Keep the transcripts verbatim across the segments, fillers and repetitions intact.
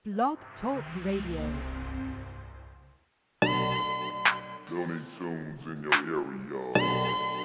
Blog Talk Radio. Looney Tunes in your area.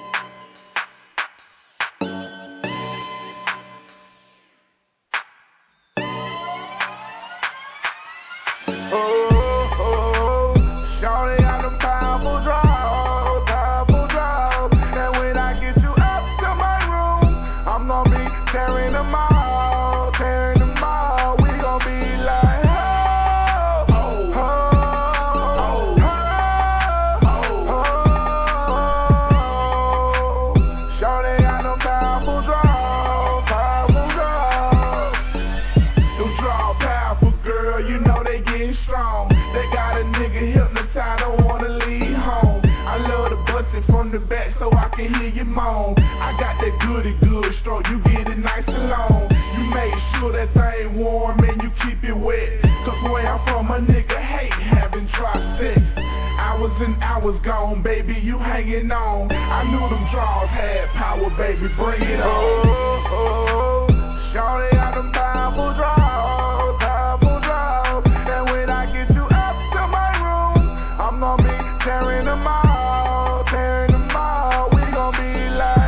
I got that goody good stroke, you get it nice and long. You make sure that thing warm and you keep it wet. Cause where I'm from, a nigga hate having dry sex. Hours and hours gone, baby, you hanging on. I knew them draws had power, baby, bring it on. Oh, oh, oh. Shawty got them powerful draws, powerful draws. And when I get you up to my room, I'm gonna be tearing them all, tearing them all. We gonna be like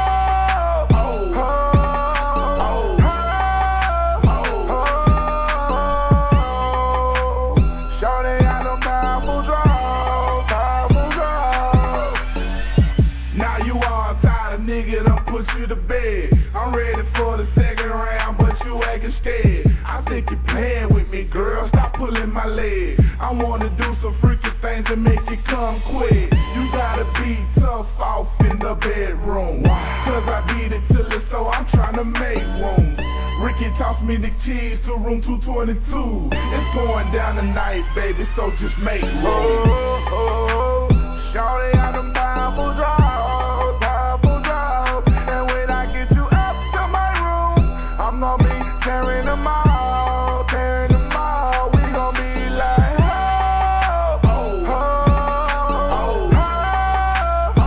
you to bed. I'm ready for the second round, but you acting scared. I think you're playing with me, girl. Stop pulling my leg. I wanna do some freaky things to make you come quick. You gotta be tough off in the bedroom. Cause I beat it till it's so I'm trying to make room. Ricky tossed me the keys to room two twenty-two. It's going down tonight, baby, so just make room. Oh, oh, oh. Shawty got them powerful draws, powerful draws. And when I get you up to my room, I'm gonna be tearing them all, tearing them all. We gonna be like, oh, oh, oh, oh,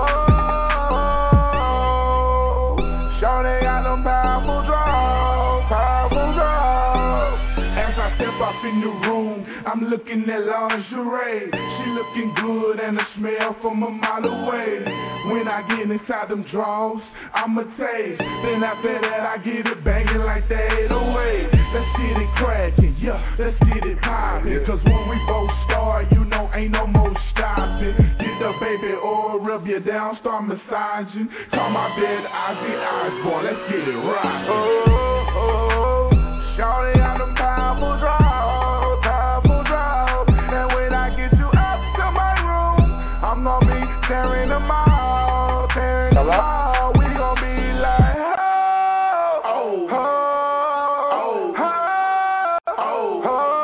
oh, oh. Shawty got them powerful draws, powerful draws. As I step up in the room, I'm looking at lingerie. She looking good and the smell from a mile away. When I get inside them drawers, I'ma taste. Then after that I get it banging like that eight oh eight. Let's get it cracking, yeah, let's get it poppin'. Cause when we both start, you know ain't no more stopping. Get the baby oil, rub you down, start massaging. Call my bed Ozzy Osbourne, let's get it rockin'. Oh, oh, oh. Shawty got them powerful draws, powerful draws. And when I get you up to my room, I'm gonna be tearing them all, tearing them all. We gonna be like, oh, oh, oh, oh, oh,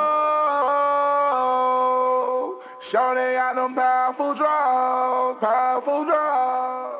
oh. Shawty got them powerful draws, powerful draws.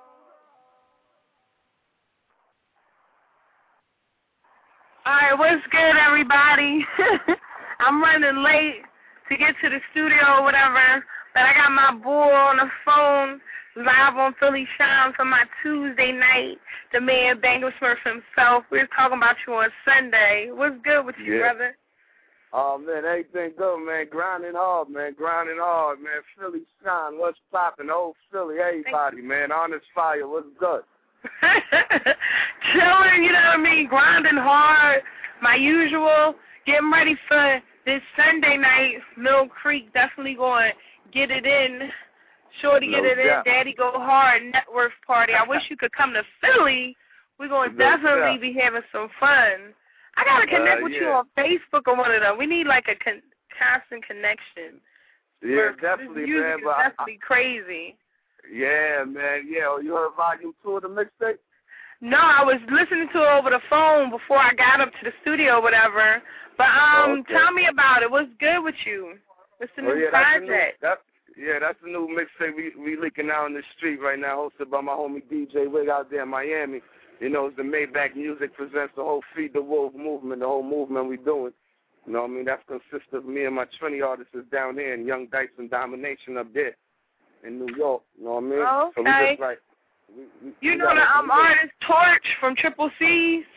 All right, what's good, everybody? I'm running late to get to the studio or whatever, but I got my boy on the phone live on Philly Shine for my Tuesday night, the man Bangle Smurf himself. We were talking about you on Sunday. What's good with you, yeah. brother? Oh, man, everything good, man. Grinding hard, man. Grinding hard, man. Philly Shine, what's poppin'? Old Philly, everybody, man. Honest Fire, what's good? Chilling, you know what I mean? Grinding hard, my usual. Getting ready for this Sunday night. Mill Creek definitely going to get it in. Sure to get No it doubt. in. Daddy Go Hard Network Party. I wish you could come to Philly. We're going to No definitely doubt. be having some fun. I got to connect Uh, with yeah. you on Facebook or one of them. We need like a con- constant connection. Yeah, Where definitely, this music man. is But I, definitely crazy. yeah, man, yeah. Oh, you heard volume two of the mixtape? No, I was listening to it over the phone before I got up to the studio or whatever. But um, Okay. tell me about it. What's good with you? What's the Oh, new yeah, that's the new, project? that, yeah, that's the new mixtape we, we leaking out in the street right now, hosted by my homie D J Wig out there in Miami. You know, it's the Maybach Music presents the whole Feed the Wolf movement, the whole movement we doing. You know what I mean? That consists of me and my Trinity artists down there and Young Dice and Domination up there in New York. You know what I mean? Okay. So we just like, we, we, You we know gotta- the um, we gotta- artist Torch from Triple C's?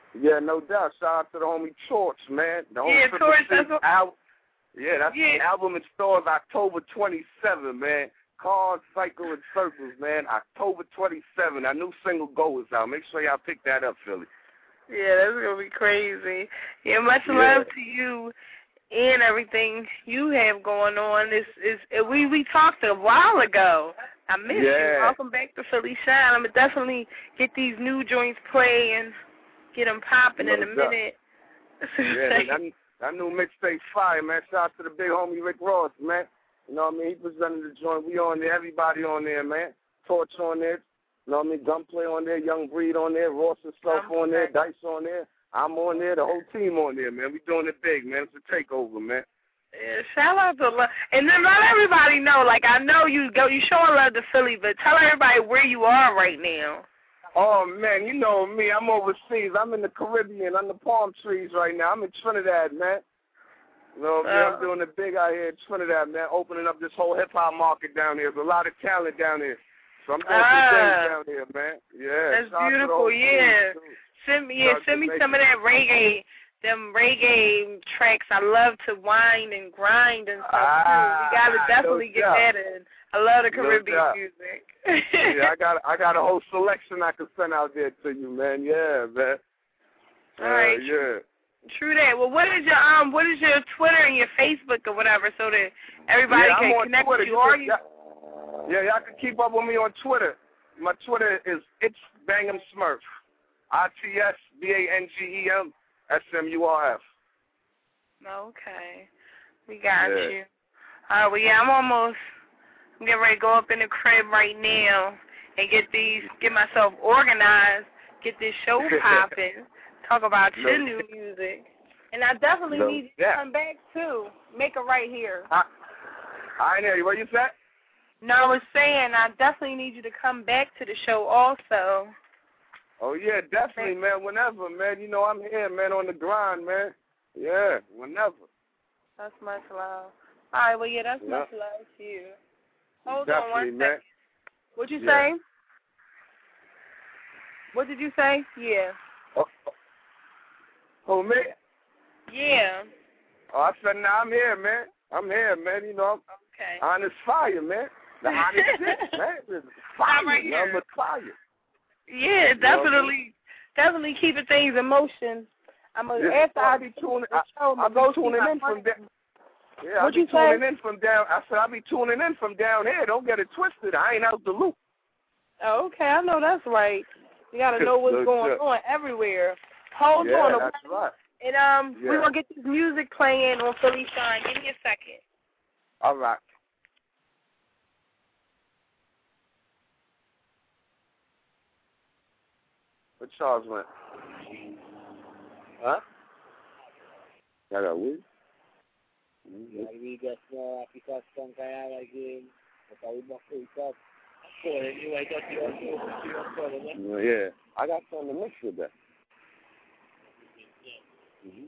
Yeah, no doubt. Shout out to the homie Torch, man. The homie Yeah, Torch. That's what... album. Yeah, that's yeah. the album in stores October twenty-seventh, man. Cars, Cycle, and Circles, man. October twenty-seventh. Our new single Go is out. Make sure y'all pick that up, Philly. Yeah, that's going to be crazy. Yeah, much yeah. love to you and everything you have going on. It's, it's, it, we, we talked a while ago. I missed yeah. you. Welcome back to Philly Shine. I'm going to definitely get these new joints playing, get them popping no in a doubt. minute. yeah, that, that new mixtape fire, man. Shout out to the big homie Rick Ross, man. You know what I mean? He presented the joint. We on there. Everybody on there, man. Torch on there. You know what I mean? Gunplay on there. Young Breed on there. Ross himself I'm on there. back. Dice on there. I'm on there. The whole team on there, man. We doing it big, man. It's a takeover, man. Yeah, shout out to love. And then let everybody know, like, I know you go, you showing love to Philly, but tell everybody where you are right now. Oh, man, you know me. I'm overseas. I'm in the Caribbean, under palm trees right now. I'm in Trinidad, man. You know what I mean? Uh, I'm doing it big out here in Trinidad, man, opening up this whole hip-hop market down here. There's a lot of talent down here. So I'm doing uh, some things down here, man. Yeah. That's beautiful, yeah. Send me, yeah, send me some of that reggae. Them reggae tracks, I love to wind and grind and stuff ah, too. We gotta definitely no get that in. I love the Caribbean no music. yeah, I got I got a whole selection I can send out there to you, man. Yeah, man. All uh, right. Yeah. True that. Well, what is your um, what is your Twitter and your Facebook or whatever, so that everybody yeah, can I'm on connect Twitter. with you? Are you? Yeah, y'all can keep up with me on Twitter. My Twitter is it's Bang'em Smurf. I T S B A N G E M S M U R F. Okay. We got yeah. you. All right, well, yeah, I'm almost, I'm getting ready to go up in the crib right now and get these, get myself organized, get this show popping, talk about no. your new music. And I definitely no. need you yeah. to come back, too. Make it right here. I, I ain't hear you. What you said? No, I was saying I definitely need you to come back to the show also. Oh, yeah, definitely, man. Whenever, man. You know, I'm here, man, on the grind, man. Yeah, whenever. That's much love. All right, well, yeah, that's yeah. much love to you. Hold definitely, on one man. second. What'd you yeah. say? What did you say? Yeah. Oh, oh, man? Yeah. Oh, I said, nah, I'm here, man. I'm here, man. You know, okay. I'm honest fire, man. The honest shit, man. It's fire. I'm right here. I'm with fire. Yeah, definitely, definitely keeping things in motion. I'm gonna yeah, after I be tuning. I, I'll be go tuning in from down. Yeah, I'll be you tuning say? in from down. I said I'll be tuning in from down here. Don't get it twisted. I ain't out the loop. Oh, okay, I know that's right. You gotta know what's going yeah. on everywhere. Hold yeah, on, that's right. And um, yeah. we're gonna get this music playing on Philly Shine. Give me a second. All right. What Charles went? Huh? Y'all got weed? Nagbigas na aplikasyon kaya lagi matawid na po ito. So, anyway, that's your yeah, I got something to mix with that. Mm-hmm.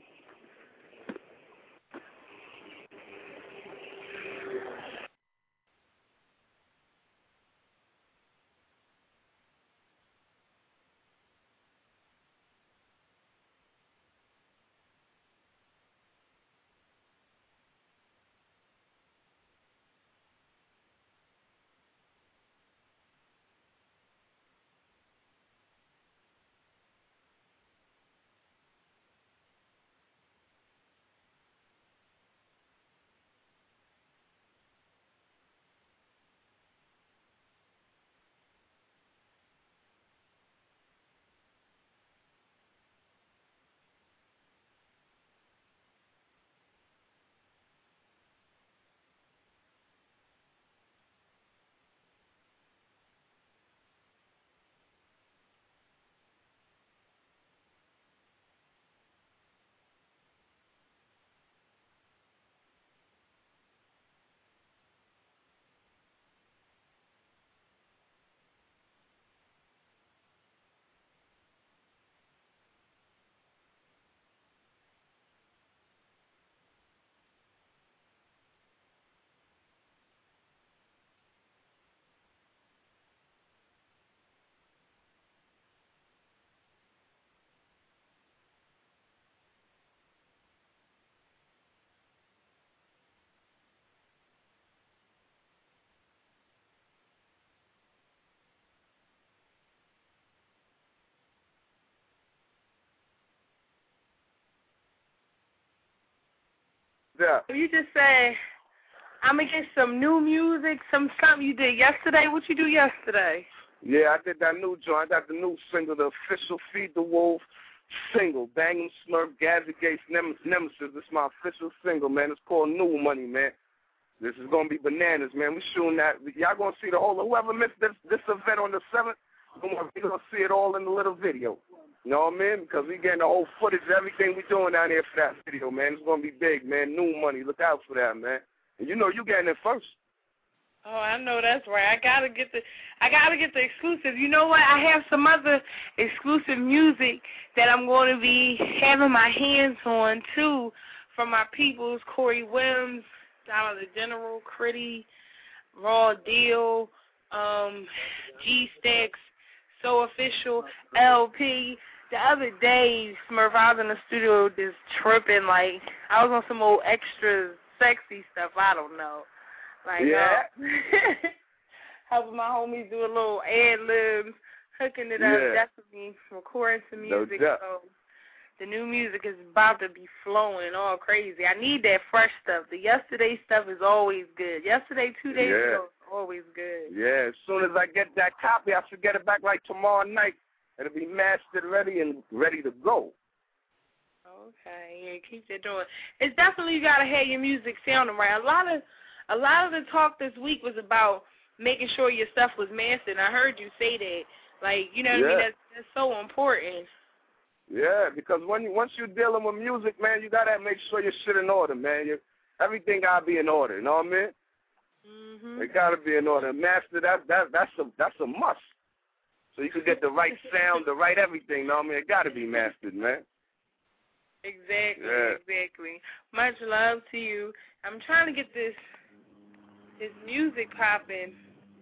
doubt. You just said, I'm going to get some new music, some something you did yesterday. What you do yesterday? Yeah, I did that new joint. I got the new single, the official Feed the Wolf single. Bang 'em Smurf, Gazzy Gates, Nem- Nemesis. This is my official single, man. It's called New Money, man. This is going to be bananas, man. We shooting that. Y'all going to see the whole, whoever missed this, this event on the seventh, we're going to see it all in the little video. You know what I mean? Because we getting the whole footage, everything we doing down there for that video, man. It's going to be big, man. New Money. Look out for that, man. And you know you getting it first. Oh, I know that's right. I gotta get the, I gotta get the exclusive. You know what? I have some other exclusive music that I'm going to be having my hands on too, from my peoples, Corey Williams, Dollar the General, Critty, Raw Deal, um, G Stacks, So Official, L P. The other day, Smurf, I was in the studio just tripping like I was on some old extra sexy stuff. I don't know. Like, yeah. um, helping my homies do a little ad-libs, hooking it up, Yeah. definitely recording some music. No doubt. So the new music is about to be flowing all crazy. I need that fresh stuff. The yesterday stuff is always good. Yesterday, two days Yeah. ago, is always good. Yeah, as soon as I get that copy, I should get it back like tomorrow night. It'll be mastered, ready, and ready to go. Okay, yeah, keep that doing. It's definitely you gotta have your music sounding right. A lot of A lot of the talk this week was about making sure your stuff was mastered. I heard you say that. Like, you know what yeah. I mean? That's, that's so important. Yeah, because when you, once you're dealing with music, man, you got to make sure your shit in order, man. You, everything got to be in order, you know what I mean? Mm-hmm. It got to be in order. Master, that, that, that's, a, that's a must. So you can get the right sound, the right everything, you know what I mean? It got to be mastered, man. Exactly, yeah. exactly. Much love to you. I'm trying to get this this music popping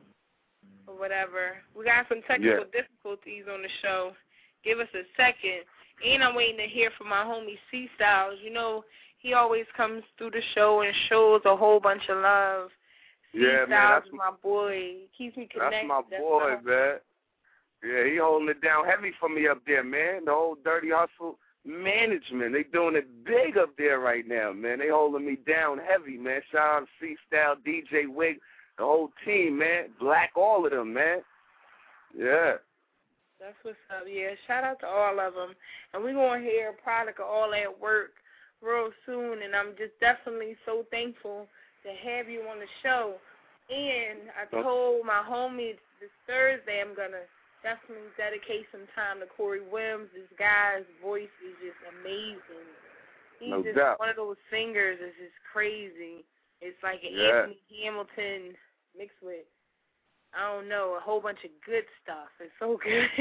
or whatever. We got some technical yeah. difficulties on the show. Give us a second. And I'm waiting to hear from my homie C Styles. You know, he always comes through the show and shows a whole bunch of love. C yeah, Styles man, that's is my boy. He keeps me connected. That's my boy, that's man. Yeah, he holding it down heavy for me up there, man. The whole Dirty Hustle management, they doing it big up there right now, man. They holding me down heavy, man. Shout out to C-Style, D J Wig, the whole team, man. Black, all of them, man. Yeah. That's what's up, yeah. Shout out to all of them. And we're going to hear a product of all that work real soon, and I'm just definitely so thankful to have you on the show. And I told my homie this Thursday I'm going to definitely dedicate some time to Corey Williams. This guy's voice is just amazing. He's no just doubt. one of those singers that's just crazy. It's like an yeah. Anthony Hamilton mixed with, I don't know, a whole bunch of good stuff. It's so good.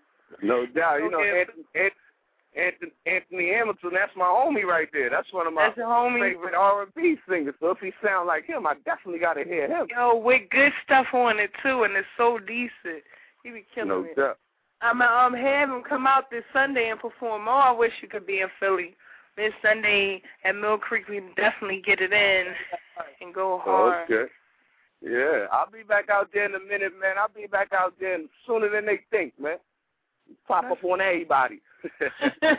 no doubt. So you know, good. Anthony, Anthony, Anthony Hamilton, that's my homie right there. That's one of my favorite R and B singers. So if he sound like him, I definitely got to hear him. Yo, with good stuff on it, too, and it's so decent. He be killing no it. Doubt. I'm um have him come out this Sunday and perform. Oh, I wish you could be in Philly this Sunday at Mill Creek. We definitely get it in and go hard. Okay. Yeah, I'll be back out there in a minute, man. I'll be back out there sooner than they think, man. Pop up on everybody. All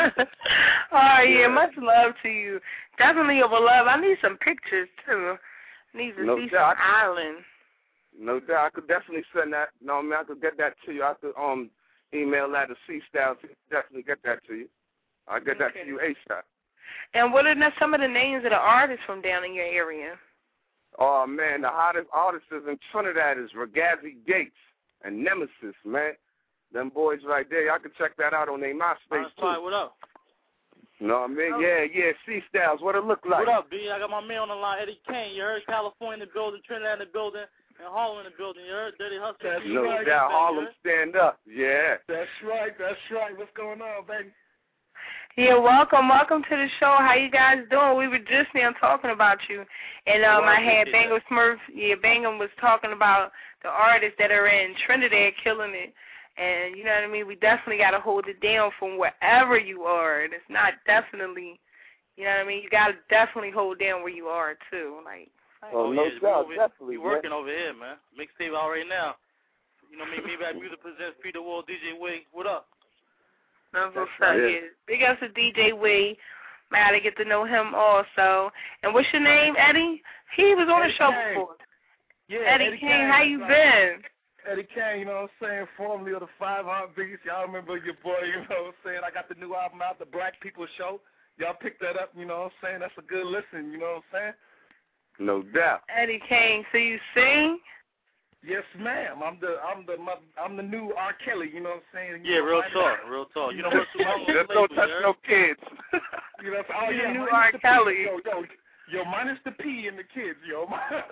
right, yeah. yeah, much love to you. Definitely over love. I need some pictures too. I need to no see doubt. some island. No doubt. I could definitely send that. No, I mean, I could get that to you. I could um email that to C-Style. Definitely get that to you. I'll get that okay. to you ASAP. And what are some of the names of the artists from down in your area? Oh, man, the hottest artists in Trinidad is Regazzi Gates and Nemesis, man. Them boys right there, y'all can check that out on their MySpace, too. Right, what up? You know what I mean? Oh. Yeah, yeah, C-Styles, what it look like? What up, B? I got my man on the line, Eddie Kane. You heard California in the building, Trinidad in the building, and Harlem in the building. You heard Dirty Hustle? That's no right, doubt, Harlem stand up, yeah. That's right, that's right. What's going on, baby? Yeah, welcome, welcome to the show. How you guys doing? We were just now talking about you, and um, well, I had Bangham Smurf. Yeah, Bangham was talking about the artists that are in Trinidad killing it, and you know what I mean. We definitely got to hold it down from wherever you are, and it's not definitely, you know what I mean. You got to definitely hold down where you are too, like. Oh, oh no yeah, doubt, over, definitely. You working over here, man. Mixtape out right now. You know me, me back music presents Peter Wall, D J Wig. What up? That's what's up, yeah. Big ups to D J Wade. I got to get to know him also. And what's your name, Eddie? He was on Eddie the show Kane. before. Yeah, Eddie, Eddie Kane, Kane, how you right. been? Eddie Kane, you know what I'm saying, formerly of the Five Heartbeats. Y'all remember your boy, you know what I'm saying? I got the new album out, The Black People Show. Y'all pick that up, you know what I'm saying? That's a good listen, you know what I'm saying? No doubt. Eddie Kane, so you sing? Yes, ma'am. I'm the I'm the my, I'm the new R. Kelly, you know what I'm saying? You Yeah, know, real my- talk, real talk. You know what's the wrong Just with don't label, touch you no kids. You know, oh You're yeah, the new minus R. the P. Kelly. Yo, yo, yo, minus the P in the kids, yo.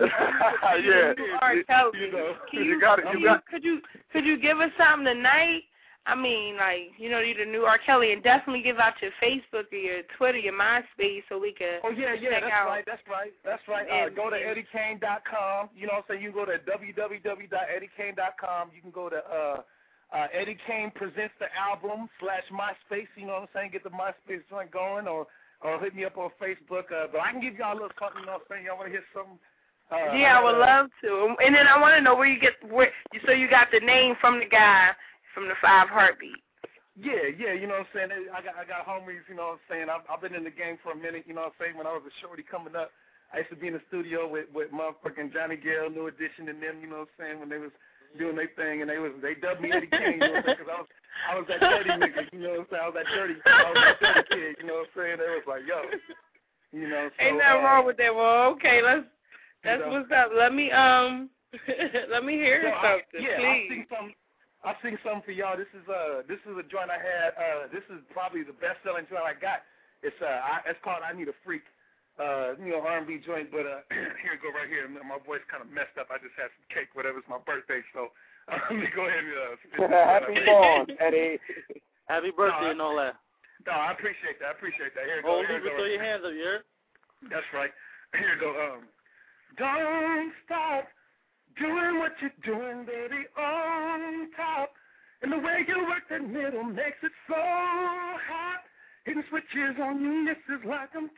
Yeah. New R. Kelly. You know, Can you you, got it, can you got- could you could you give us something tonight? I mean, like, you know, you're the new R. Kelly, and definitely give out your Facebook or your Twitter, your MySpace, so we can. Oh yeah, yeah, check that's out. right, that's right, that's right. Uh, And- go to eddie kane dot com. You know what I'm saying? You can go to w w w dot eddie kane dot com. You can go to uh, uh, Eddie Kane Presents the Album slash MySpace. You know what I'm saying? Get the MySpace joint going, or or hit me up on Facebook. Uh, but I can give y'all a little something. You know what I'm saying? Y'all want to hear something? Uh, Yeah, I would uh, love to. And then I want to know where you get where. So you got the name from the guy from the Five Heartbeat. Yeah, yeah, you know what I'm saying? I got I got homies, you know what I'm saying? I've, I've been in the game for a minute, you know what I'm saying? When I was a shorty coming up, I used to be in the studio with, with motherfucking Johnny Gale, New Edition, and them, you know what I'm saying, when they was doing their thing, and they was they dubbed me Eddie Kane, you know what I'm saying? Because I was, I was that dirty nigga, you know what I'm saying? I was that dirty, I was that dirty kid, you know what I'm saying? They was like, yo, you know, so, Ain't nothing uh, wrong with that. Well, okay, let's. That's you know. what's up. Let me um, let me hear So I, something, yeah, I'll please. sing some. I'll sing something for y'all. This is uh, this is a joint I had. Uh, this is probably the best selling joint I got. It's uh, I, it's called I Need a Freak. Uh, you know, R and B joint. But uh, here it go right here. My voice kind of messed up. I just had some cake. Whatever. It's my birthday, so uh, let me go ahead and. Uh, Happy born, Eddie. Happy birthday and all that. No, I appreciate that. I appreciate that. Here it Oh, go. Here leave it it go. throw your hands up, you heard? That's right. Here it go. Um, don't stop doing what you're doing, baby, on top. And the way you work that middle makes it so hot. Hitting switches on you, misses like I'm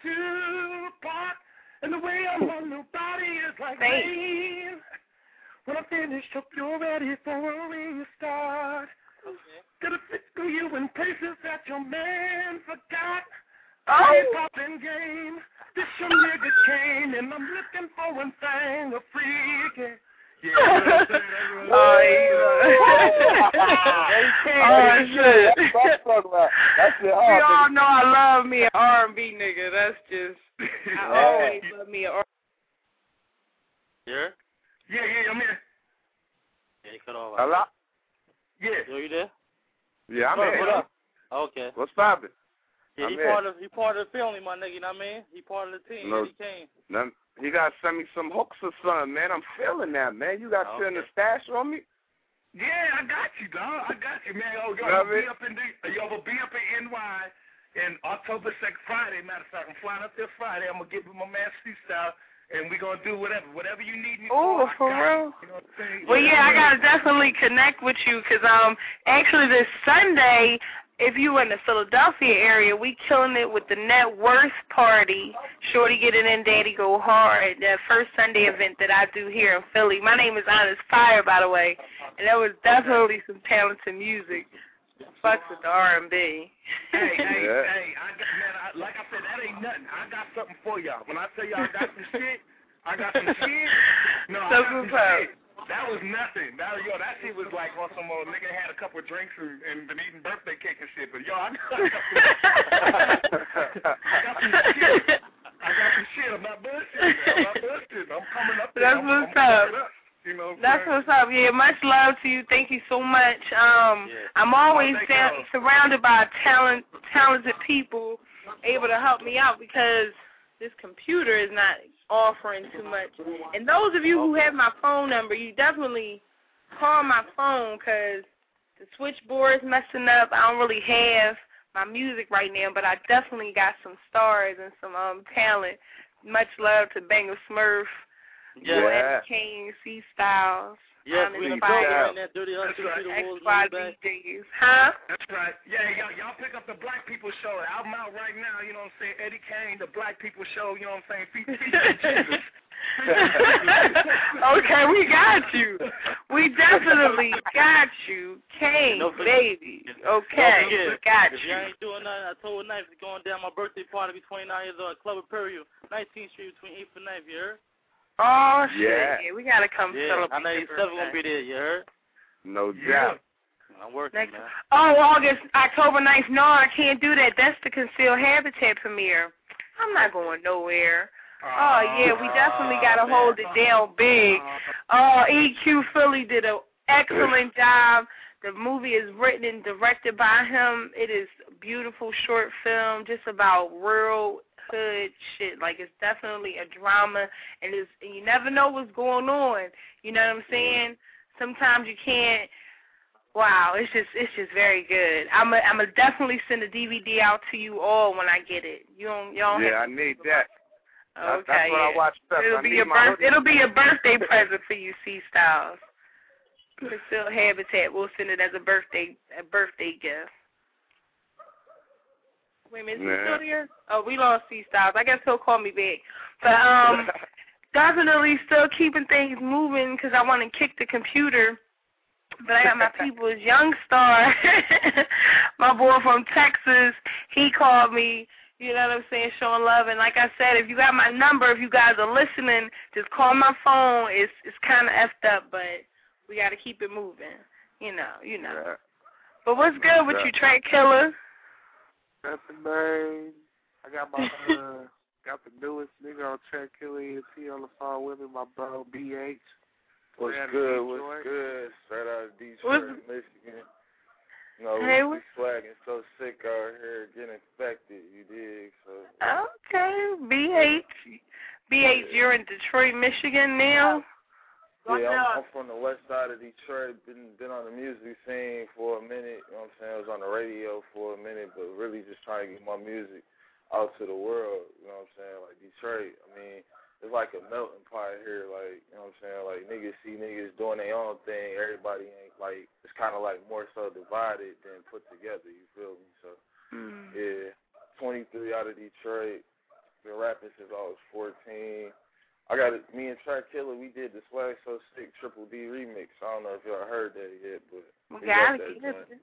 Tupac. And the way I'm on your body is like rain. When I'm finished, hope you're ready for a restart. Okay. Gonna fit through you in places that your man forgot. Oh. I ain't popping game. This your nigga came, and I'm looking for one thing, a freak. Yeah, Oh, oh shit. That's what I'm talking about. That's it. We Oh, all know I love me an R and B nigga. That's just, I always love me an R and B. You heard? Yeah, yeah, I'm here. Yeah, you cut off. Hello? Yeah. Yo, you there? Yeah, I'm What, here. what up? Okay. What's poppin'? Yeah, he I'm part of he part of the family, my nigga. You know what I mean? He part of the team. No. Eddie Kane. None, you gotta send me some hooks or something, man. I'm feeling that, man. You got Okay. send the stash on me? Yeah, I got you, dog. I got you, man. Oh, yo, Love I'm it. be up in the, yo, I'm gonna be up in N Y in October second, Friday. Matter of fact, I'm flying up there Friday. I'm gonna get with my man Steve Style, and we gonna do whatever, whatever you need me Ooh, for. I for got real? you. You know what I'm saying? Well, yeah, I gotta definitely connect with you because um, actually this Sunday, if you in the Philadelphia area, we killing it with the Net Worth Party. Shorty Get It In, Daddy Go Hard. That first Sunday event that I do here in Philly. My name is Honest Fire, by the way, and that was definitely some talented music. Fucks with the R and B. Hey, hey, Yeah. hey, I got, man, I, like I said, that ain't nothing. I got something for y'all. When I tell y'all I got some shit, I got some shit. No, I So got some what's up? shit. That was nothing. That, yo, that shit was like on some old nigga had a couple of drinks and, and been eating birthday cake and shit. But yo, I got, I got some shit. I got some shit. I'm not bullshitting. I'm not bullshitting. I'm coming up there. That's I'm, what's I'm up. coming up. You know what I'm That's saying? what's up. Yeah, much love to you. Thank you so much. Um, Yeah. I'm always Oh, thank down, y'all. surrounded by talent, talented people able to help me out because this computer is not offering too much. And those of you who have my phone number, you definitely call my phone because the switchboard is messing up. I don't really have my music right now, but I definitely got some stars and some um talent. Much love to Banger Smurf. Yeah. Yeah. Eddie Kane, C Styles, Yes, Honest we in the Fire, building right now. Dirty Hustle, That's right. Peter X Wolves, Y back. D Js. Huh? That's right. Yeah, y'all, y'all pick up the Black People Show. Album out right now, you know what I'm saying? Eddie Kane, the Black People Show, you know what I'm saying? Fe- Featuring Jesus. Okay, we got you. We definitely got you. Kane, no, baby. Okay, no, we got if you. If y'all ain't doing nothing, I told Knife it's going down my birthday party. Be twenty-nine years old at Club Imperial, nineteenth Street between eighth and ninth, you heard? Oh, shit. Yeah. yeah we got to come yeah. celebrate. I know you seven going to be there, you heard? No yeah. doubt. I'm working, Next, man. Oh, August, October ninth. No, I can't do that. That's the Concealed Habitat premiere. I'm not going nowhere. Oh, yeah, we definitely got to hold it down big. Oh, E Q Philly did an excellent job. The movie is written and directed by him. It is a beautiful short film just about real hood shit. Like, it's definitely a drama, and, it's, and you never know what's going on. You know what I'm saying? Sometimes you can't. Wow, it's just it's just very good. I'm a, I'm gonna definitely send a D V D out to you all when I get it. You don't you don't Yeah, have I need that. Okay, that's what yeah. I watch best. It'll I be need your my birth, it'll be a birthday present for you, C Styles. Concealed Habitat. We'll send it as a birthday a birthday gift. Wait a minute, is he still there? Oh, we lost C Styles. I guess he'll call me back. But um, definitely still keeping things moving because I want to kick the computer. But I got my people's Young Star, my boy from Texas. He called me, you know what I'm saying, showing love. And like I said, if you got my number, if you guys are listening, just call my phone. It's it's kind of effed up, but we got to keep it moving. You know, you know. Yeah. But what's good with yeah. you, Track Killer? Nothing, man. I got my uh, got the newest nigga on Track Killer E N T on the phone with me, my bro B H. What's good, what's good? Straight out of Detroit, what's... Michigan. You know, hey, we swagging so sick out here, getting infected, you dig? So, okay, B H. B H, yeah. You're in Detroit, Michigan now? Yeah, I'm, I'm from the west side of Detroit. Been been on the music scene for a minute, you know what I'm saying? I was on the radio for a minute, but really just trying to get my music out to the world, you know what I'm saying? Like Detroit, I mean, it's like a melting pot here, like, you know what I'm saying? Like, niggas see niggas doing their own thing. Everybody ain't, like, it's kind of like more so divided than put together, you feel me? So, mm. yeah, twenty-three out of Detroit. Been rapping since I was fourteen. I got it, me and Track Killer, we did the Swag So Sick Triple D remix. I don't know if y'all heard that yet, but we got that joint.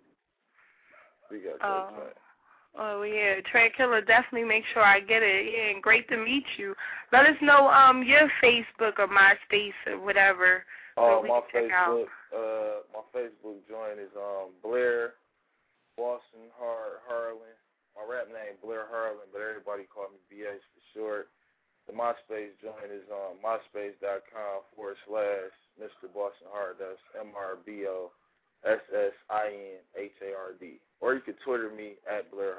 We got that oh. joint. Oh, yeah, Track Killer, definitely make sure I get it. Yeah, and great to meet you. Let us know um your Facebook or MySpace or whatever. Oh, uh, my Facebook, uh, my Facebook joint is um Blair Boston Har Harlan. My rap name Blair Harlan, but everybody call me B H for short. The MySpace joint is um myspace.com forward slash Mister Boston Hard. That's M R B O S S I N H A R D. Or you could Twitter me at Blair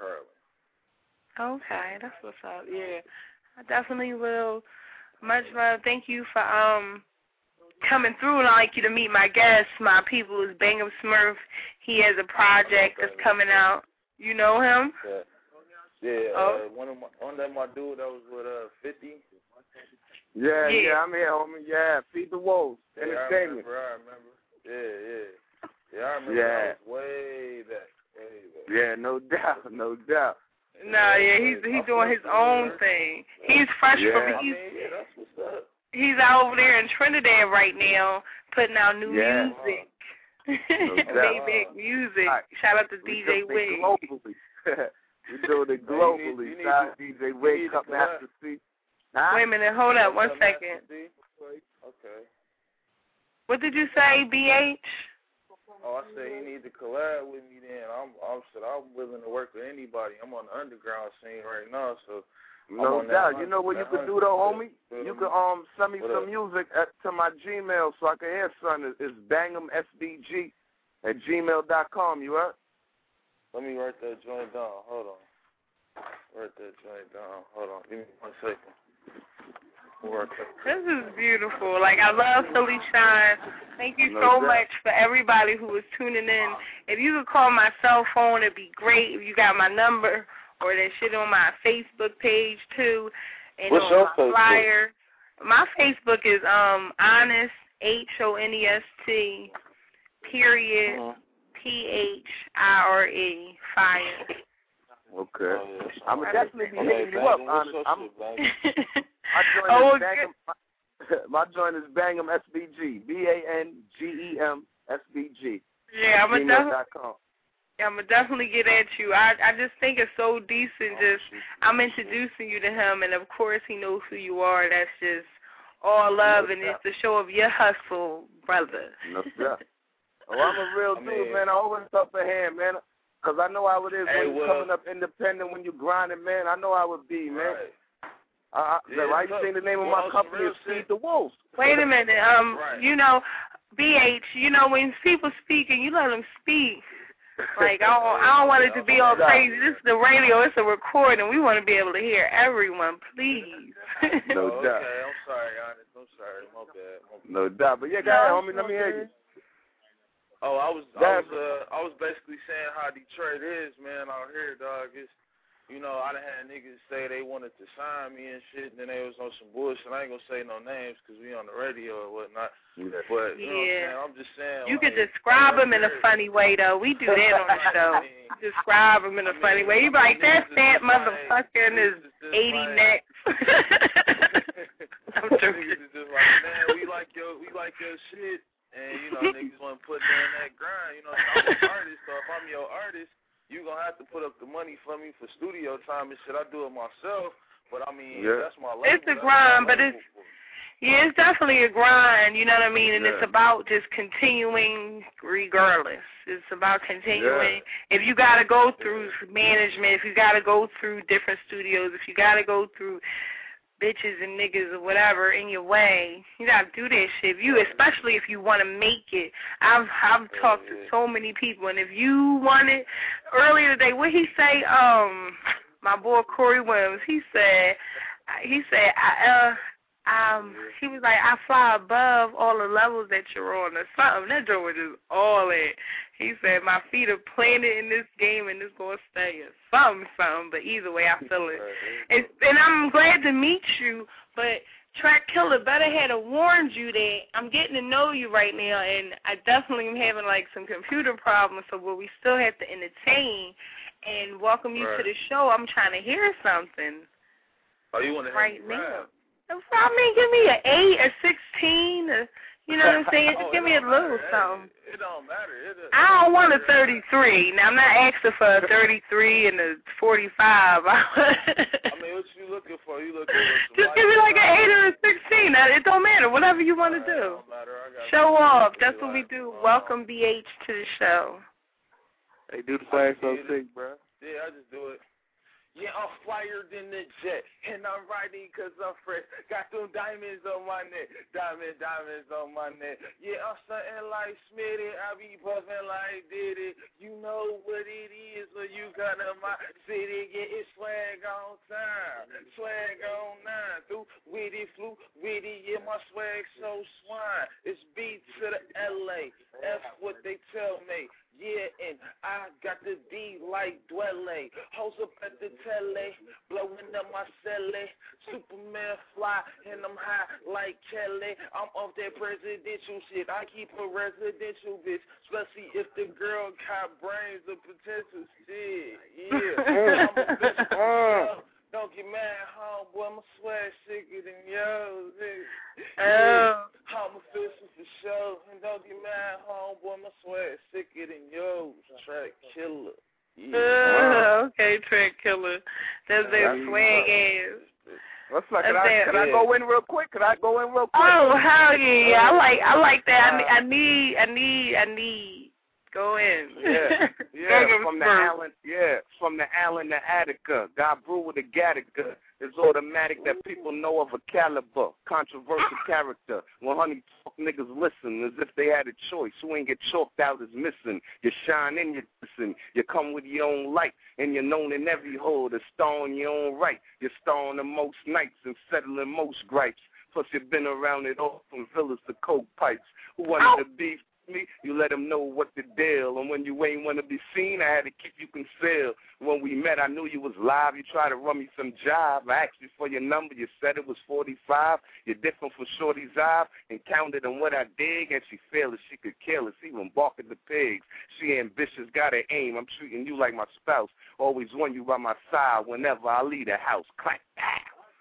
Harlan. Okay, that's what's up. Yeah, I definitely will. Much love. Thank you for um coming through. And I'd like you to meet my guest. My people is Bangum Smurf. He has a project that's coming out. You know him? Yeah, yeah. Oh. Uh, one of my one of my dude that was with uh fifty. Yeah, yeah, yeah, I'm here, homie. Yeah, Feed the Wolves. Yeah, I remember. I remember. Yeah, yeah. Yeah, I remember. Yeah. That was way back. Yeah, no doubt, no doubt. No, yeah, he's he's doing his own thing. He's fresh yeah. from I he's mean, yeah, that's what's up. He's out over there in Trinidad right now, putting out new yeah. music. No Maybach music. Right. Shout out to D J Wig. Globally. We're doing it globally. You need, you Shout out to D J Wig, Cup Master C. Huh? Wait a minute, hold up one second. Okay. What did you say, B H? Oh, I said you need to collab with me then. I'm I'm said I'm willing to work with anybody. I'm on the underground scene right now, so no doubt. You know what you could do though, homie? You could um send me some music at, to my Gmail so I can hear something. It's Bangham S B G at gmail dot com. You up? Let me write that joint down. Hold on. Write that joint down. Hold on. Give me one second. This is beautiful. Like, I love Philly Shine. Thank you no so doubt. much for everybody who is tuning in. If you could call my cell phone, it'd be great. If you got my number or that shit on my Facebook page, too, and What's on your my Facebook? flyer. My Facebook is um Honest, H O N E S T, period, uh-huh. P H I R E, fire. Okay. Oh, yeah. I'm going to definitely be hitting you up, Honest. I'm, I joined oh, Bangham, my joint is Bang'em S B G. B A N G E M S B G. Yeah, I'm gonna definitely. com. Yeah, I'm gonna definitely get at you. I I just think it's so decent. Just I'm introducing you to him, and of course he knows who you are. That's just all love, no and doubt. It's the show of your hustle, brother. No doubt. Oh, I'm a real I dude, mean, man. I always up a hand, man. Because I know how it is hey, when you're well, coming up independent, when you're grinding, man. I know how it be, man. Right. Uh, yeah, I think the name of well, my company is Feed the Wolves. Wait a minute. Um, right. You know, B H, you know, when people speak and you let them speak, like, I don't, I don't want it to be all crazy. This is the radio. It's a recording. We want to be able to hear everyone, please. No oh, doubt. Okay, I'm sorry, honest. I'm sorry. My bad. My bad. No doubt. But, yeah, go ahead, homie. Let me hear you. Oh, I was, I was, uh, I was basically saying how Detroit is, man. Out here, dog. It's, you know, I done had niggas say they wanted to sign me and shit, and then they was on some bullshit. I ain't gonna say no names because we on the radio or whatnot. Yeah. But you yeah. know what I'm saying? I'm just saying. You like, could describe them in a funny way, though. We do that on the show. I mean, describe them in a I mean, funny way. You be like, that fat motherfucker and his eighty like, necks. I'm joking. Niggas is just like, man, we like your, we like your shit. And, you know, niggas want to put in that grind. You know, I'm an artist, so if I'm your artist, you going to have to put up the money for me for studio time and shit. I do it myself, but, I mean, yeah. that's my label. It's a grind, but it's, yeah, it's definitely a grind, you know what I mean? And yeah. it's about just continuing regardless. It's about continuing. Yeah. If you got to go through yeah. management, if you got to go through different studios, if you got to go through bitches and niggas or whatever in your way, you gotta do that shit. If you, especially if you want to make it. I've I've talked to so many people, and if you want it, earlier today, what he say? Um, my boy Corey Williams, he said, he said, I, uh, um, he was like, I fly above all the levels that you're on or something. That joke was just all in. He said, my feet are planted in this game and it's going to stay or something, something. But either way, I feel it. And, and I'm glad to meet you, but Track Killer better had warned you that I'm getting to know you right now, and I definitely am having, like, some computer problems, so but we still have to entertain and welcome you right. to the show. I'm trying to hear something. Oh, you want to right hear me now? I mean, give me an eight, a sixteen, a, you know what I'm saying? Just oh, give me a little matter. something. It, it don't matter. It, it, I don't want a thirty-three. Now, I'm not asking for a thirty-three and a forty-five. I mean, what you looking for? You looking for Just give me like an eight or a sixteen. It don't matter. Whatever you want to do. It don't matter. I got show off. That's what like, we do. Uh, Welcome B H to the show. Hey, do the thing so sick, bro. Yeah, I just do it. Yeah, I'm flyer than the jet, and I'm riding because I'm fresh. Got them diamonds on my neck, diamond, diamonds on my neck. Yeah, I'm something like Smitty, I be buffing like Diddy. You know what it is when you got to my city. Yeah, it's swag on time, swag on nine. Through witty, flew witty, yeah, my swag so swine. It's B to the L A, F what they tell me. Yeah, and I got the D like Dwelle. Hoes up at the tele, blowing up my celly. Superman fly, and I'm high like Kelly. I'm off that presidential shit. I keep a residential bitch, especially if the girl got brains or potential shit. Yeah, I'm a bitch. Uh. Don't get mad, homeboy. My swag sicker than yours. Yeah. I'm official for sure. And don't get mad, homeboy. My swag sicker than yours. Track Killer. Yeah. Uh, okay, Track Killer. That's their swag ass. What's up? Can, I, can I go in real quick? Can I go in real quick? Oh, hell yeah. I like I like that. I, I need, I need, I need. Go in. Yeah, yeah. from the Allen, yeah, from the Allen to Attica. God brew with a Gattaca. It's automatic that people know of a caliber, controversial character. When honey talk, niggas listen as if they had a choice. Who ain't get chalked out is missing. You shine and you listen. You come with your own light, and you're known in every hole. To star on your own right. You're starring the most nights and settling most gripes. Plus you've been around it all from villas to coke pipes. Who wanted to be me, you let them know what the deal. And when you ain't want to be seen, I had to keep you concealed. When we met, I knew you was live. You tried to run me some job. I asked you for your number. You said it was forty-five. You're different from Shorty's eye. And counted on what I dig, and she feel it. She could kill us, even bark at the pigs. She ambitious, got her aim. I'm treating you like my spouse. Always want you by my side whenever I leave the house. Clack, pow.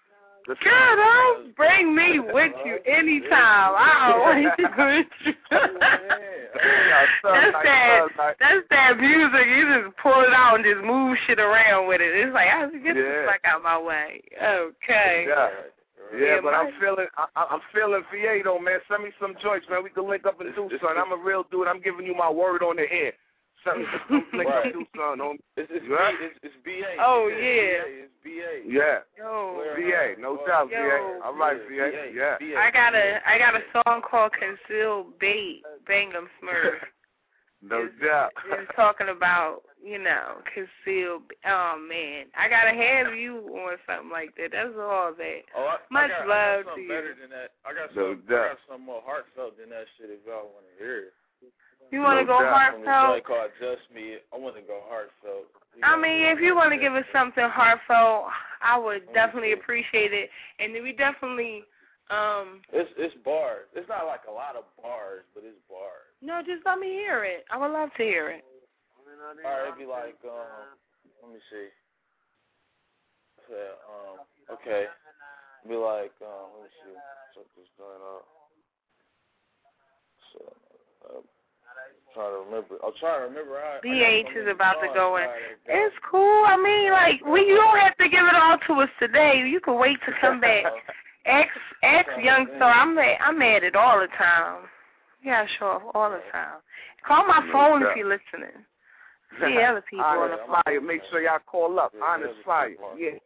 The Girl, don't bring me with you anytime. I always with you. That's that, that's that music. You just pull it out and just move shit around with it. It's like, I have to get Yeah. the fuck out my way. Okay. Yeah. Yeah, Yeah, but my- I'm feeling, I, I'm feeling V A though, man. Send me some joints, man. We can link up and do something. I'm a real dude. I'm giving you my word on the air. Send me some link up and do something, homie. It's, it's, Right? B, it's, it's B A. Oh, It's yeah. It's B A. Yeah. Yo. V A, no doubt, V A. Yo. All right, V A. Yeah. I got a I got a song called Concealed Bait, Bangum Smurf. No doubt. It's talking about, you know, concealed. Oh man, I gotta have you on something like that. That's all that. Oh, I, Much I got, love I got to something you. better than that. I got No some, doubt. I got some more heartfelt than that shit if y'all want to hear it. You want to No go doubt. From the heartfelt? joint called Just Me, I want to go heartfelt. You I know, mean, if you want to give us something heartfelt, I would definitely appreciate it. And then we definitely, um, It's it's bars. It's not like a lot of bars, but it's bars. no, just let me hear it. I would love to hear it. All right, it'd be like, um, let me see. Yeah, um, okay. It'd be like, um, let me see. Check this joint out. So, uh, trying to remember. I'm trying to remember how. B H is about to go in. It's It's cool. I mean, like, we you don't have to give it all to us today. You can wait to come back. Ex ex young star, I'm mad, I'm at it all the time. You gotta show up all the time. Call my No phone doubt. if you're listening. See other people on Honest the phone. Flyer. Make sure y'all call up. Honest Flyer. Yeah.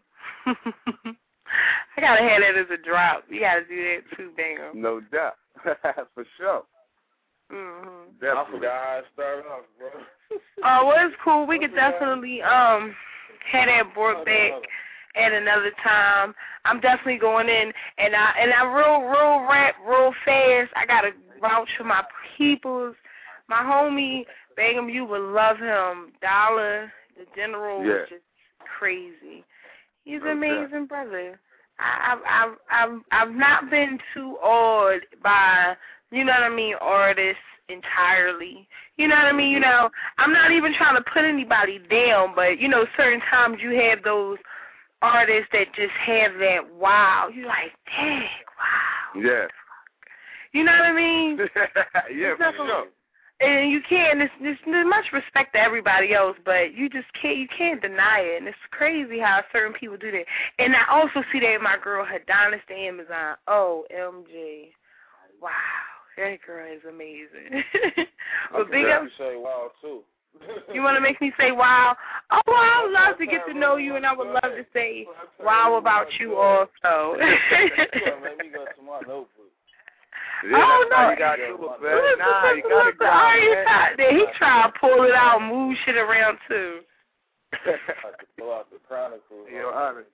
I gotta have that as a drop. You gotta do that too, Bingham. No doubt. For sure. Mm-hmm. I Definitely. forgot how it started off, bro. Oh, well, it's cool. We could definitely um have that board back at another time. I'm definitely going in, and I and I real real rap real fast. I gotta vouch for my peoples. My homie Bingham, you would love him. Dollar, the general, Yeah. was just crazy. He's No an doubt. amazing brother. I, I've I've I've I've not been too awed by, you know what I mean, artists entirely. You know what I mean? You know, I'm not even trying to put anybody down, but, you know, certain times you have those artists that just have that wow. You're like, dang, wow. Yeah. You know what I mean? Yeah, for sure. And you can't, there's, there's, there's much respect to everybody else, but you just can't, you can't deny it. And it's crazy how certain people do that. And I also see that in my girl, Adonis the Amazon. O M G. Wow. That girl is amazing. But big up. You say wow, too. You want to make me say wow? Oh, well, I would love to get to know you, and I would love to say wow about you also. Let me go to my notebook. Yeah, Oh, that's how no. you gotta do it, man. Listen, Nah, you listen, gotta listen. Oh, he grind, tried, man. he tried to pull it out and move shit around, too. I have to pull out the Chronicles. Yo, honest.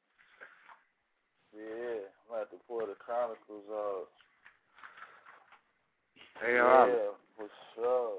Yeah, I'm gonna have to pull the Chronicles out. Hey, Yeah, honest. for sure.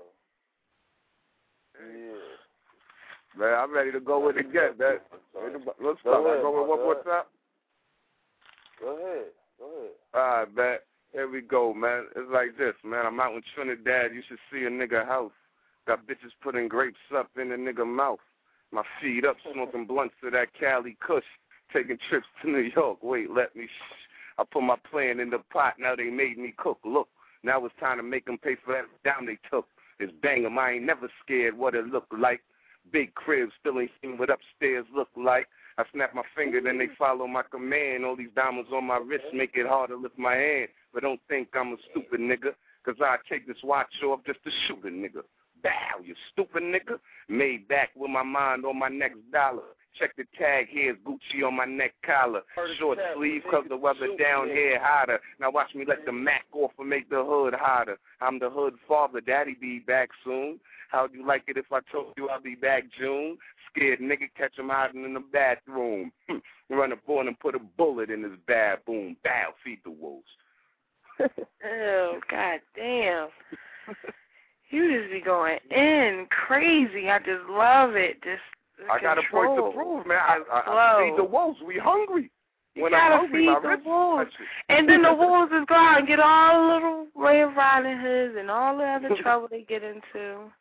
Yeah. Man, I'm ready to go with it again, man. Let's Go go. ahead, Go with one my more God. time. Go ahead. Go ahead. All right, man. Here we go, man. It's like this, man. I'm out in Trinidad. You should see a nigga house. Got bitches putting grapes up in a nigga mouth. My feet up, smoking blunts to that Cali Kush. Taking trips to New York. Wait, let me shh. I put my plan in the pot. Now they made me cook. Look, now it's time to make them pay for that down they took. It's Bingham. I ain't never scared what it look like. Big crib, still ain't seen what upstairs look like. I snap my finger, then they follow my command. All these diamonds on my wrist make it hard to lift my hand. But don't think I'm a stupid nigga, because I take this watch off just to shoot a nigga. Bow, you stupid nigga. Made back with my mind on my next dollar. Check the tag, here's Gucci on my neck collar. Short sleeve, cause the weather down here hotter. Now watch me let the Mac off and make the hood hotter. I'm the hood father, daddy be back soon. How'd you like it if I told you I'll be back June? Scared nigga, catch him hiding in the bathroom. Run a board and put a bullet in his baboon. Bow, feed the wolves. Oh, god damn. You just be going in crazy. I just love it. Just I got a point to prove, man. I, I, I feed the wolves. We hungry. You when gotta I'm hungry, feed my the wrist wolves. touches. And then the wolves is go out and get all the little Red Riding Hoods and all the other trouble they get into.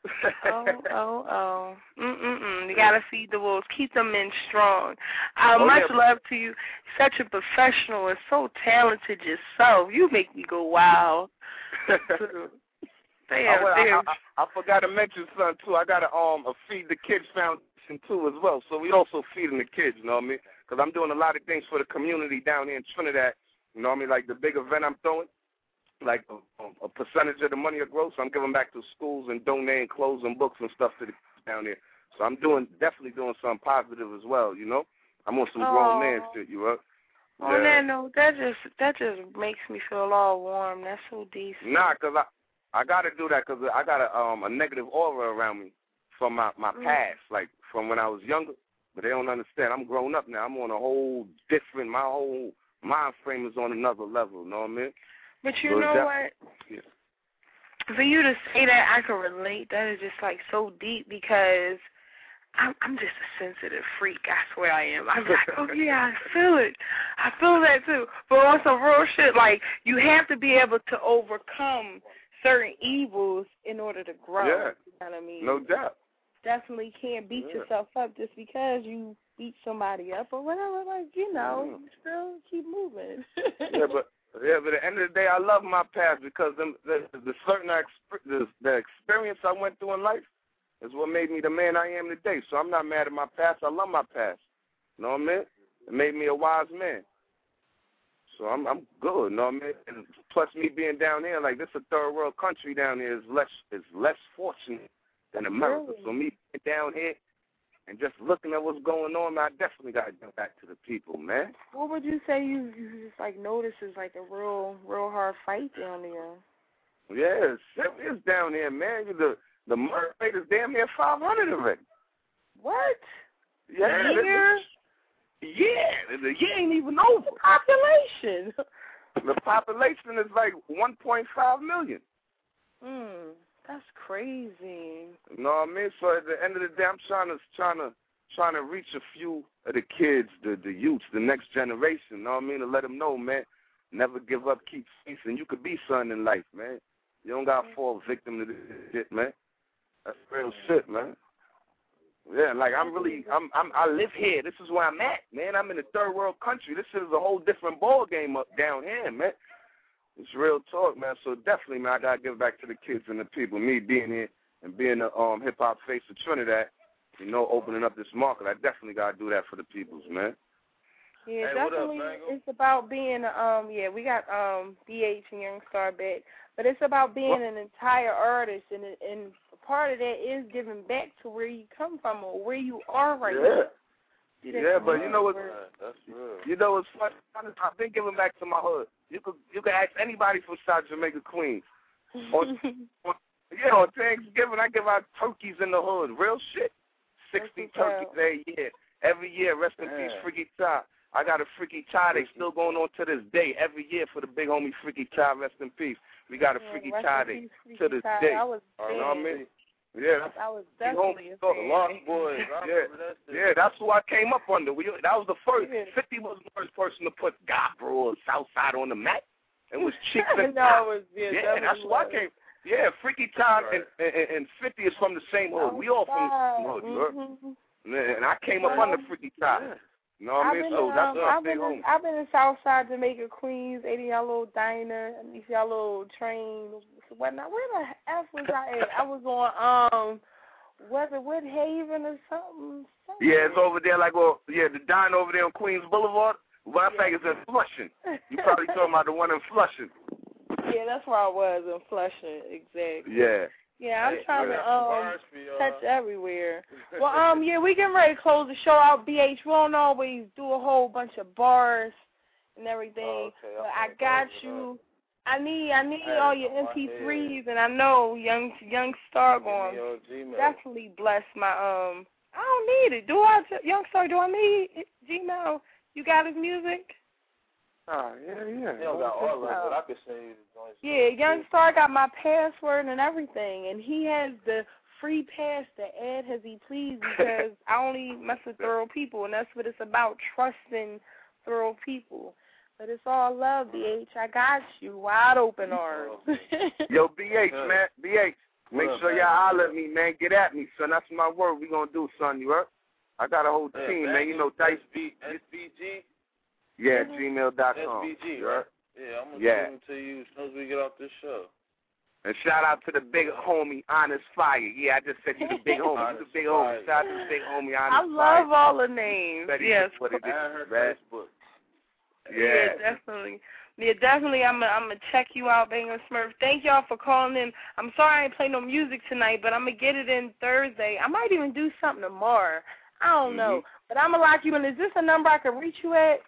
oh, oh, oh. Mm-mm-mm. You got to feed the wolves. Keep them men strong. Uh, oh, much yeah. love to you. Such a professional and so talented yourself. You make me go wild. Damn, oh, well, damn. I, I, I forgot to mention something, too. I got a, um, a Feed the Kids Foundation, too, as well. So we also feeding the kids, you know what I mean? Because I'm doing a lot of things for the community down here in Trinidad. You know what I mean? Like the big event I'm throwing. Like a, a percentage of the money or growth, so I'm giving back to schools and donating clothes and books and stuff to the kids down there. So I'm doing definitely doing something positive as well, you know. I'm on some oh. grown man shit, you up? On yeah. that note, that just that just makes me feel all warm. That's so decent. Nah, cause I I gotta do that because I got a um a negative aura around me from my my mm. past, like from when I was younger. But they don't understand. I'm grown up now. I'm on a whole different. My whole mind frame is on another level. You know what I mean? But you so know that, what? Yeah. For you to say that, I can relate. That is just like so deep because I'm, I'm just a sensitive freak. I swear I am. I'm like, oh yeah, I feel it. I feel that too. But on some real shit, like you have to be able to overcome certain evils in order to grow. Yeah. You know what I mean? No doubt. Definitely can't beat yeah. yourself up just because you beat somebody up or whatever. Like you know, yeah. you still keep moving. yeah, but. Yeah, but at the end of the day, I love my past because the the, the certain the, the experience I went through in life is what made me the man I am today. So I'm not mad at my past. I love my past. You know what I mean? It made me a wise man. So I'm I'm good. You know what I mean? And plus, me being down here, like this, is a third world country down here is less is less fortunate than America. Really? So me being down here and just looking at what's going on, man, I definitely got to get back to the people, man. What would you say you, you just, like, notice is, like, a real real hard fight down there? Yeah, it's serious down there, man. The the murder rate is damn near five hundred already. What? Yeah. The year? Yeah, the year ain't even over. The population. The population is like one point five million. Hmm. That's crazy. You know what I mean? So at the end of the day, I'm trying to trying to trying to reach a few of the kids, the the youths, the next generation. You know what I mean? To let them know, man, never give up, keep faith, and you could be something in life, man. You don't gotta fall victim to this shit, man. That's real shit, man. Yeah, like I'm really, I'm, I'm, I live here. This is where I'm at, man. I'm in a third world country. This is a whole different ball game up down here, man. It's real talk, man. So definitely, man, I gotta give back to the kids and the people. Me being here and being the um, hip hop face of Trinidad, you know, opening up this market. I definitely gotta do that for the peoples, man. Yeah, hey, definitely. What up, it's about being um, yeah, we got um B H and Young Star back, but it's about being what? an entire artist, and and part of that is giving back to where you come from or where you are right yeah. now. Yeah, but you know what? That's real. You know what's funny? I've been giving back to my hood. You could you could ask anybody from South Jamaica, Queens. on, on, yeah, on Thanksgiving I give out turkeys in the hood. Real shit. Sixty turkeys a year. Every year. Rest in peace, Freaky Ty. I got a Freaky Ty. They still going on to this day. Every year for the big homie Freaky Ty. Rest in peace. We got a yeah, Freaky Ty Day to this Ty. day. I was you know what I mean? Yeah, I was definitely a fan. Lost Boys. Yeah, yeah, that's who I came up under. We, that was the first. fifty was the first person to put Godbro or Southside on the map. It was Cheeks and no, it was, yeah, yeah that's who I came. Yeah, Freaky Town right. and, and and fifty is from the same hood. We all from the same hood, you mm-hmm. heard? And I came up under Freaky Town. You know what I mean? So um, that's I've my big been home. in, I've been in Southside Jamaica, Queens, ate in y'all little diner, and these y'all little train, whatnot. Where the F was I at? I was on, um, was it Woodhaven or something? something? Yeah, it's over there, like, well, yeah, the diner over there on Queens Boulevard. Well, I think it's in Flushing. You probably talking about the one in Flushing. Yeah, that's where I was, in Flushing, exactly. Yeah. Yeah, I'm trying to um touch everywhere. Well, um, yeah, we getting ready to close the show out, B H. We don't always do a whole bunch of bars and everything. Oh, okay. But I got you. I need, I need all your M P threes, and I know Young Young Star going definitely bless my um. I don't need it. Do I, Young Star? Do I need Gmail? You got his music? Oh, yeah, yeah. He don't got all of it, but I could say it's yeah, Young Star got my password and everything, and he has the free pass to add as he please because I only mess with thorough people, and that's what it's about, trusting thorough people. But it's all love, B H. I got you. Wide open arms. Yo, B H, man. B H. Make What up, sure man? y'all holler at me, man. Get at me, son. That's my word. We gonna do, son. You heard? I got a whole Yeah, team, man. You know, Dice. S B G? Yeah, gmail dot com. S B G, you right? heard? Yeah, I'm gonna Yeah. give them to you as soon as we get off this show. And shout out to the big homie, Honest Fire. Yeah, I just said you the big homie. You the big homie. Shout out to the big homie, Honest I Fire. love all the names. Betty Yes. What it is, And her man. Facebook. Yeah, Yeah. definitely. Yeah, definitely. I'm gonna I'm gonna check you out, Banger Smurf. Thank y'all for calling in. I'm sorry I ain't play no music tonight, but I'm gonna get it in Thursday. I might even do something tomorrow. I don't Mm-hmm. know, but I'm gonna lock you in. Is this a number I can reach you at?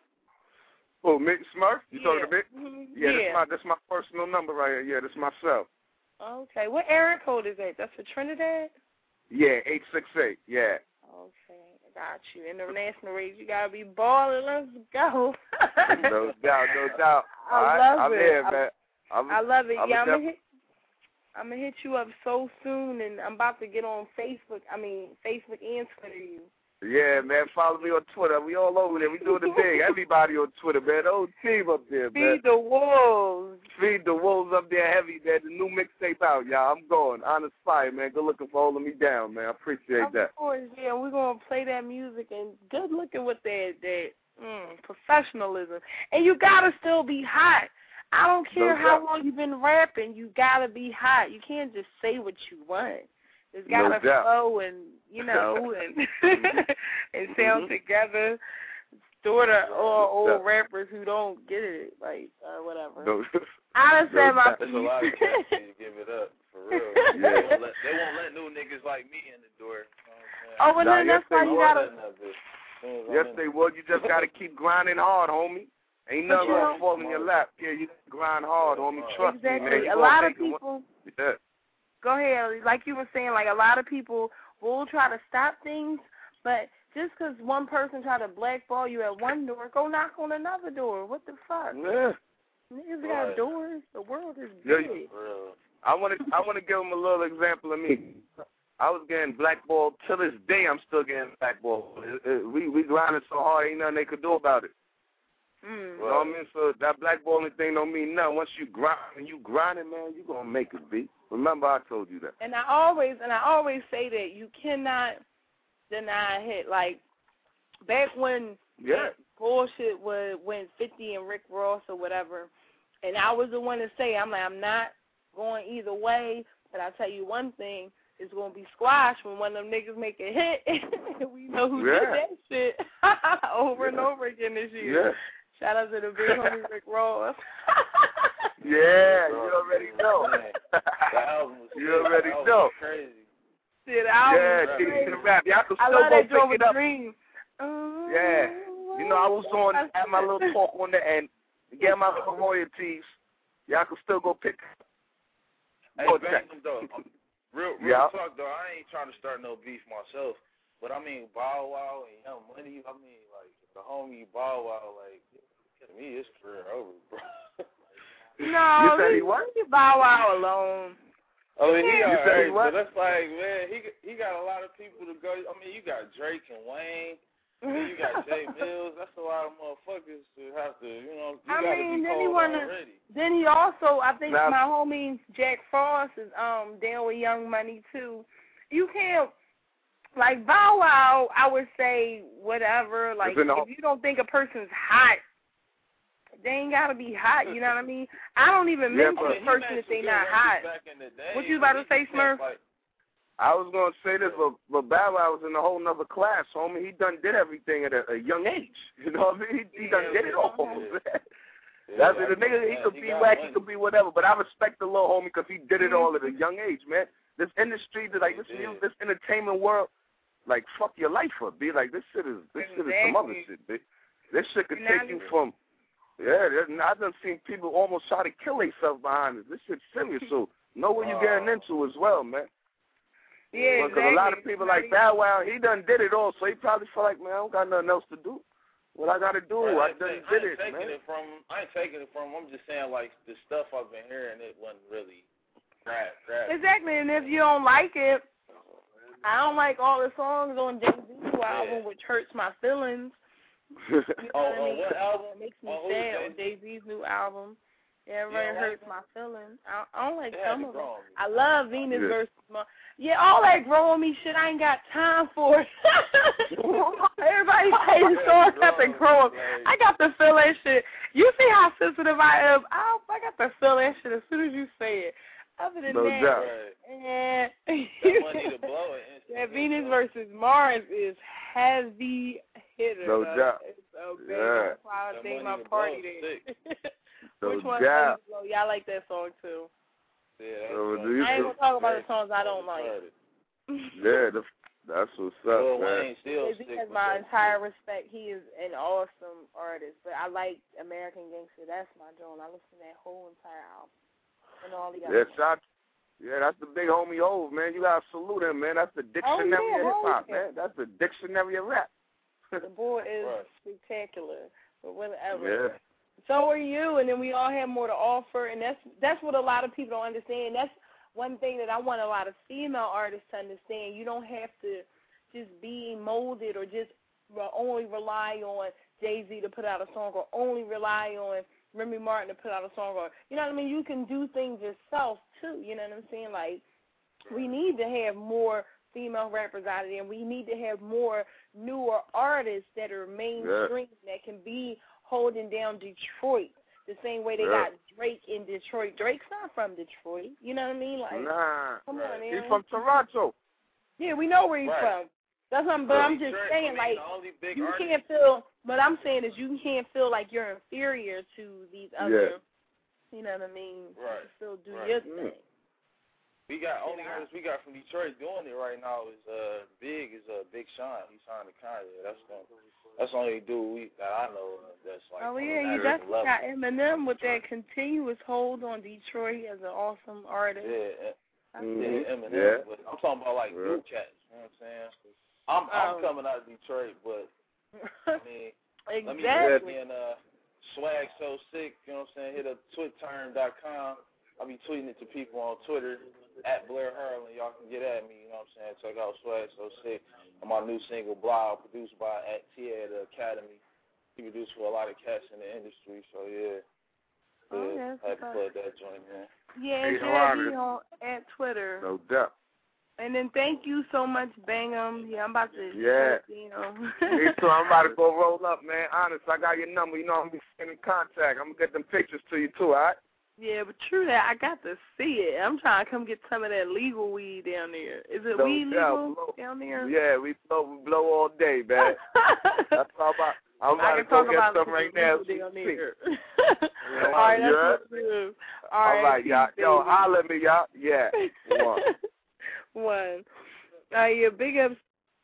Oh, Mick Smurf? You yeah. talking to Mick? Mm-hmm. Yeah, yeah. That's my that's my personal number right here. Yeah, that's myself. Okay. What area code is that? That's for Trinidad? Yeah, eight six eight. Yeah. Okay, I got you. International rates, you gotta be balling. Let's go. No doubt, no doubt. I All right, love I'm it. here, I, man. I'm, I love it. I'm yeah, I'm def- gonna hit. I'm gonna hit you up so soon, and I'm about to get on Facebook. I mean, Facebook and Twitter. You. Yeah, man. Follow me on Twitter. We all over there. We doing the thing. Everybody on Twitter, man. The whole team up there, man. Feed the wolves. Feed the wolves up there heavy, man. The new mixtape out, y'all. I'm going. Honest Fire, man. Good looking for holding me down, man. I appreciate Of that. course, yeah. We're gonna play that music and good looking with that that mm, professionalism. And you gotta still be hot. I don't care No how doubt. long you've been rapping. You gotta be hot. You can't just say what you want. It's No gotta doubt. flow and you know and and sound Mhm. together. Sort of all old doubt. rappers who don't get it, like or whatever. No, I done no said my doubt. There's a lot of piece. cats that give it up, for real. Yeah. They, won't let, they won't let new niggas like me in the door. You know Oh, well, Nah, then yes, that's why they you will. gotta. Yes, they would. You just got to keep grinding hard, homie. Ain't But nothing you gonna know- fall in your lap. Yeah, you grind hard, homie. Trust me, man. Exactly. You A gonna lot of make it one- people. Yeah. Go ahead. Like you were saying, like a lot of people will try to stop things, but just because one person try to blackball you at one door, go knock on another door. What the fuck? Yeah. Niggas Right. got doors. The world is Yeah, big. you- I want to. I want to give them a little example of me. I was getting blackballed till this day. I'm still getting blackballed. It, it, we we grinding so hard, ain't nothing they could do about it. Mm. You know what I mean? So that blackballing thing don't mean nothing. Once you grind and you grinding, man, you gonna make it, B. Remember, I told you that. And I always and I always say that you cannot deny a hit. Like back when Yeah. bullshit was when fifty and Rick Ross or whatever, and I was the one to say, I'm like, I'm not going either way, but I tell you one thing, it's going to be squashed when one of them niggas make a hit, and we know who Yeah. did that shit over and Yeah. over again this year. Yeah. Shout out to the big homie Rick Ross. Yeah, you already know. The album was You already the album know. was crazy. Shit, I Yeah, was she crazy. can rap. Y'all can I still love go that pick joint it with up. Dream. Oh, Yeah. You know, I was on at my little talk on the end, get my little royalties. Y'all can still go pick it up. Hey, Go check. Bang, though, um, real, real Yeah. talk, though, I ain't trying to start no beef myself, but I mean, Bow Wow and Young Money, I mean, like, the homie Bow Wow, like, to me, his career over, bro. No, You said he leave- what? leave Bow Wow alone. I mean, he Yeah. got You said he right, what? but that's like, man, he he got a lot of people to go. I mean, you got Drake and Wayne, then you got Jay Mills. That's a lot of motherfuckers to have to, you know, you I got to mean, be then he cold wanna- already. Then he also, I think Now- my homie Jack Frost is um down with Young Money too. You can't like Bow Wow. I would say whatever. Like It's in the- if you don't think a person's hot, they ain't gotta be hot. You know what I mean? I don't even Yeah, mention but a He person made if some they good not records hot. back in the day, What you about to but say, he just Smurf? like, I was gonna say this, but but Bow Wow was in a whole nother class, homie. He done did everything at a, a young age. You know what I mean? He, he done did it all. Yeah. That's Yeah, it. The nigga, he man, could he be got whack, he money. could be whatever. But I respect the little homie because he did it all at a young age, man. This industry, like this He music, did. this entertainment world, like fuck your life up, be like this shit is this shit is some other Exactly. shit, bitch. This shit could You're take not you even- from. Yeah, there's- I done seen people almost try to kill themselves behind it. This shit's serious, so know what you're getting into as well, man. Yeah, Because a lot of exactly. people Not like even- Bow Wow, he done did it all, so he probably feel like, man, I don't got nothing else to do. What I got to do, Right, I ain't done ta- did I ain't it, taking man. it from. I ain't taking it from. I'm just saying, like the stuff I've been hearing, it wasn't really grab, grab. Exactly, and if you don't like it, I don't like all the songs on Jay-Z's new album, which hurts my feelings. You know Oh, what I on mean? what album? It makes me On who, sad on Jay-Z? Jay-Z's new album. Yeah, it really hurts my feelings. I, I don't like It some had of to them. grow on me. I love Venus Yeah. versus Mars. Yeah, all that grow on me shit, I ain't got time for it. Everybody say the song got to grow on. I got to feel that shit. You see how sensitive I am? I, I got to feel that shit as soon as you say it. Other than No that, doubt. eh, That money to blow it. that Venus versus Mars is heavy hitter. No though. doubt. It's so big. Yeah. That's why I That think money my to party blow is there. No Which one's doubt. Money to Blow? Yeah, I like that song too. Yeah, that's So what- do you I ain't feel- gonna talk about the songs I don't like. Yeah, the, that's what's up, Lil man. Wayne still He stick has with my that entire respect. He is an awesome artist, but I like American Gangster. That's my joint. I listen to that whole entire album and all the Yeah, others. shot. Yeah, that's the big homie Hov, man. You gotta salute him, man. That's the dictionary Oh, yeah, of hip hop, Hov. man. That's the dictionary of rap. The boy is Right. spectacular, but whatever. Yeah. So are you, and then we all have more to offer, and that's that's what a lot of people don't understand. That's one thing that I want a lot of female artists to understand. You don't have to just be molded or just re- only rely on Jay-Z to put out a song or only rely on Remy Martin to put out a song. Or, you know what I mean? You can do things yourself, too. You know what I'm saying? Like, we need to have more female rappers out of there, and we need to have more newer artists that are mainstream yeah. that can be holding down Detroit the same way they yeah. got Drake in Detroit. Drake's not from Detroit. You know what I mean? Like, nah. come right. on, Aaron. He's from Toronto. Yeah, we know where he's right. from. That's what I'm, but I'm just Drake, saying, I mean, like, you can't feel, what I'm saying is you can't feel like you're inferior to these other, yeah. you know what I mean? Right. You still do right. your thing. We got, only artists we got from Detroit doing it right now is uh Big, is uh, Big Sean. He's signed to Kanye. That's the, that's the only dude we, that I know of that's like, oh, yeah, you definitely got Eminem with that continuous hold on Detroit. He is an awesome artist. Yeah, mm-hmm. yeah Eminem. Yeah. But I'm talking about like yeah. new cats. You know what I'm saying? I'm I'm Oh. coming out of Detroit, but I mean, exactly. let me get me in uh, Swag So Sick. You know what I'm saying? Hit up twit term dot com. I'll be tweeting it to people on Twitter at Blair Harlan. Y'all can get at me. You know what I'm saying? Check out Swag So Sick and my new single Blog, produced by at T A the Academy. He produced for a lot of cats in the industry. So yeah, oh, yeah, yes, had to plug that joint, man. Yeah, Hey, J B on at Twitter. No doubt. And then thank you so much, Bangum. Yeah, I'm about to. Yeah. You know. Me too. I'm about to go roll up, man. Honest, I got your number. You know, I'm gonna be in contact. I'm gonna get them pictures to you too. All right. Yeah, but true that I got to see it. I'm trying to come get some of that legal weed down there. Is it no weed doubt. legal blow. down there? Yeah, we blow, we blow all day, man. That's all about. I'm about I to can go talk get about some right now. down See. there. Yeah, all right, that's yeah. what's good. All All right, right, y'all. Yo, holler at me, y'all. Yeah. One. One. Uh, yeah, big ups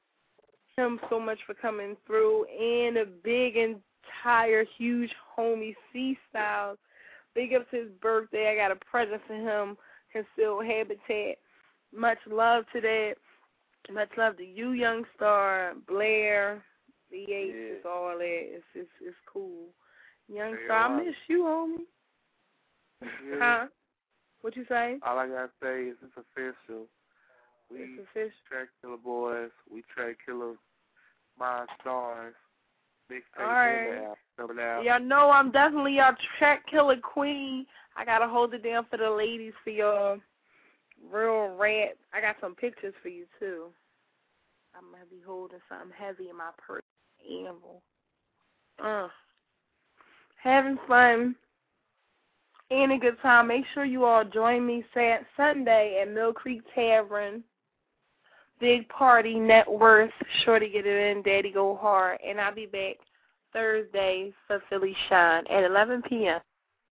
to him so much for coming through, and a big entire huge homie C Styles. Big ups his birthday. I got a present for him. Concealed Habitat. Much love to that. Much love to you, Young Star, Blair, B H, Yeah. it's all that. It's it's it's cool. Young Hey, Star, I right. miss you, homie. Yeah. Huh? What you say? All I gotta say is it's official. We It's official. Track Killer Boys. We Track Killer My Stars. Mixtape All right. now, coming out. Y'all know I'm definitely y'all track killer queen. I gotta hold it down for the ladies for y'all. Real rat. I got some pictures for you too. I'm gonna be holding something heavy in my purse. Animal. Uh. Having fun and a good time. Make sure you all join me Sat Sunday at Mill Creek Tavern. Big party, net worth, Shorty Get It In, Daddy Go Hard. And I'll be back Thursday for Philly Shine at eleven p.m.